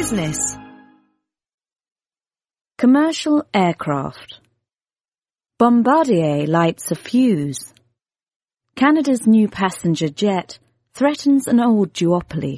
business. Commercial aircraft. Bombardier lights a fuse. Canada's new passenger jet threatens an old duopoly.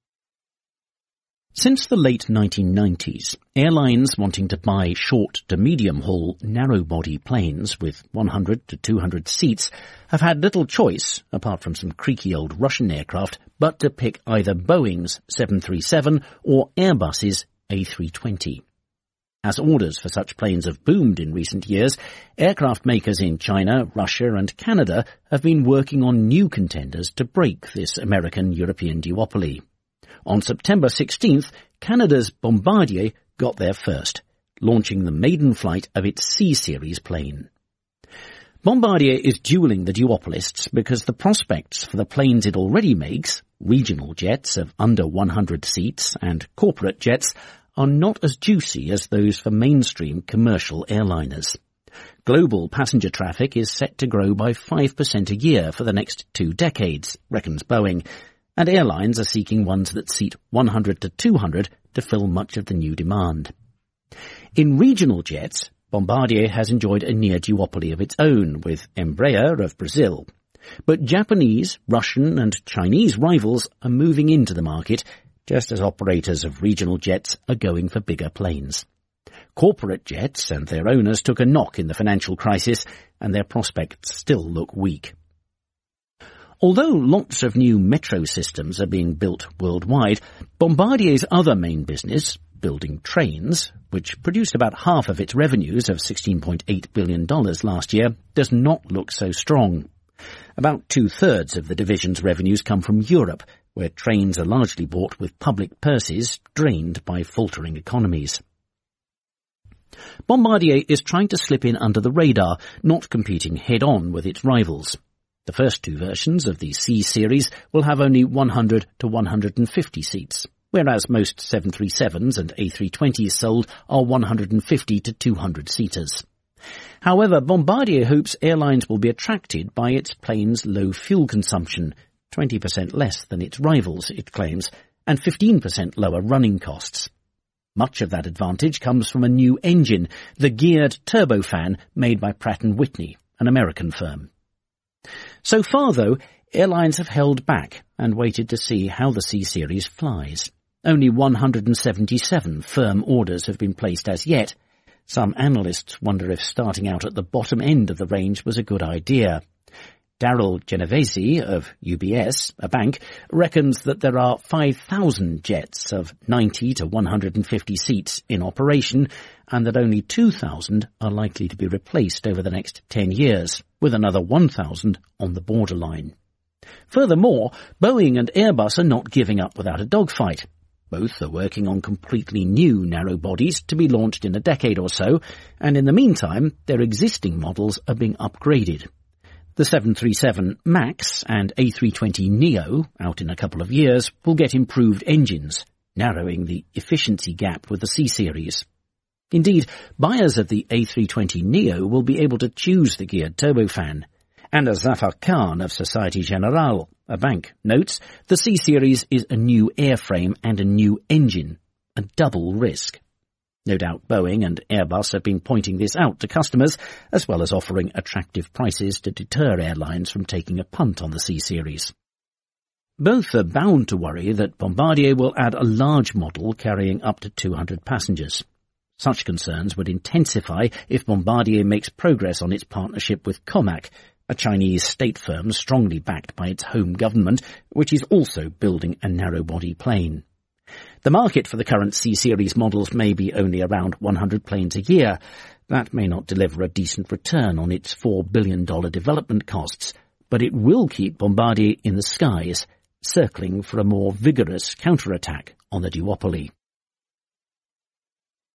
Since the late 1990s, airlines wanting to buy short to medium-haul narrow-body planes with 100 to 200 seats have had little choice, apart from some creaky old Russian aircraft, but to pick either Boeing's 737 or Airbus's A320. As orders for such planes have boomed in recent years, aircraft makers in China, Russia and Canada have been working on new contenders to break this American-European duopoly. On September 16th, Canada's Bombardier got there first, launching the maiden flight of its C-Series plane. Bombardier is duelling the duopolists because the prospects for the planes it already makes, regional jets of under 100 seats and corporate jets, are not as juicy as those for mainstream commercial airliners. Global passenger traffic is set to grow by 5% a year for the next 2 decades, reckons Boeing, and airlines are seeking ones that seat 100 to 200 to fill much of the new demand. In regional jets, Bombardier has enjoyed a near duopoly of its own with Embraer of Brazil. But Japanese, Russian and Chinese rivals are moving into the market, just as operators of regional jets are going for bigger planes. Corporate jets and their owners took a knock in the financial crisis, and their prospects still look weak. Although lots of new metro systems are being built worldwide, Bombardier's other main business, building trains, which produced about half of its revenues of $16.8 billion last year, does not look so strong. About 2/3 of the division's revenues come from Europe, where trains are largely bought with public purses drained by faltering economies. Bombardier is trying to slip in under the radar, not competing head-on with its rivals. The first 2 versions of the C-Series will have only 100 to 150 seats, whereas most 737s and A320s sold are 150 to 200 seaters. However, Bombardier hopes airlines will be attracted by its plane's low fuel consumption, 20% less than its rivals, it claims, and 15% lower running costs. Much of that advantage comes from a new engine, the geared turbofan made by Pratt & Whitney, an American firm. So far, though, airlines have held back and waited to see how the C-Series flies. Only 177 firm orders have been placed as yet. Some analysts wonder if starting out at the bottom end of the range was a good idea. Daryl Genovese of UBS, a bank, reckons that there are 5,000 jets of 90 to 150 seats in operation and that only 2,000 are likely to be replaced over the next 10 years, with another 1,000 on the borderline. Furthermore, Boeing and Airbus are not giving up without a dogfight. Both are working on completely new narrow bodies to be launched in a decade or so, and in the meantime, their existing models are being upgraded. The 737 MAX and A320neo, out in a couple of years, will get improved engines, narrowing the efficiency gap with the C-Series. Indeed, buyers of the A320neo will be able to choose the geared turbofan. And as Zafar Khan of Societe Generale, a bank, notes, the C-Series is a new airframe and a new engine, a double risk. No doubt Boeing and Airbus have been pointing this out to customers, as well as offering attractive prices to deter airlines from taking a punt on the C-Series. Both are bound to worry that Bombardier will add a large model carrying up to 200 passengers. Such concerns would intensify if Bombardier makes progress on its partnership with Comac, a Chinese state firm strongly backed by its home government, which is also building a narrow-body plane. The market for the current C-Series models may be only around 100 planes a year. That may not deliver a decent return on its $4 billion development costs, but it will keep Bombardier in the skies, circling for a more vigorous counterattack on the duopoly.